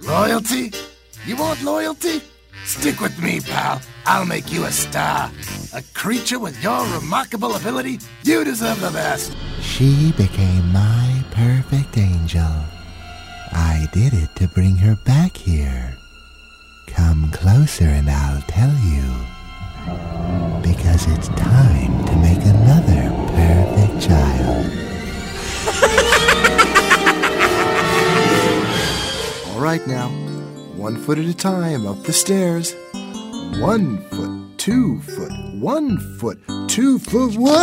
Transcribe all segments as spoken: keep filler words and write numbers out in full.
Loyalty? You want loyalty? Stick with me, pal. I'll make you a star. A creature with your remarkable ability, you deserve the best. She became my perfect angel. I did it to bring her back here. Come closer and I'll tell you. Because it's time to make another perfect child. All right now, one foot at a time up the stairs. One foot, two foot, one foot, two foot. Whoa!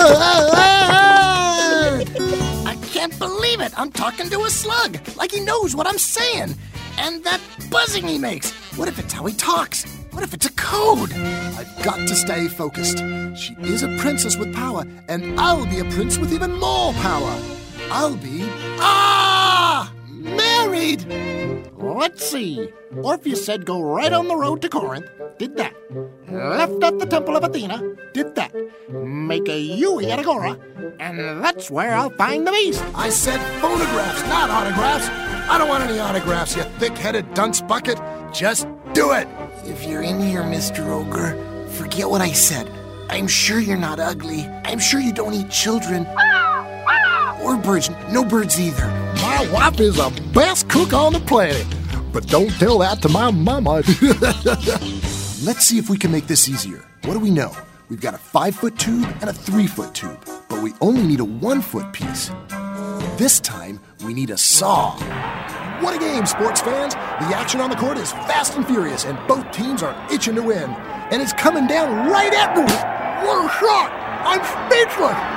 I can't believe it. I'm talking to a slug, like he knows what I'm saying. And that buzzing he makes. What if it's how he talks? What if it's a code? I've got to stay focused. She is a princess with power, and I'll be a prince with even more power. I'll be... Ah! Married! Let's see. Orpheus said go right on the road to Corinth. Did that. Left at the Temple of Athena. Did that. Make a Yui at Agora. And that's where I'll find the beast. I said phonographs, not autographs. I don't want any autographs, you thick-headed dunce bucket. Just do it. If you're in here, Mister Ogre, forget what I said. I'm sure you're not ugly. I'm sure you don't eat children. Or birds. No birds either. My wife is the best cook on the planet. But don't tell that to my mama. Let's see if we can make this easier. What do we know? We've got a five-foot tube and a three-foot tube, but we only need a one-foot piece. This time, we need a saw. What a game, sports fans! The action on the court is fast and furious, and both teams are itching to win. And it's coming down right at me! What a shot! I'm speechless!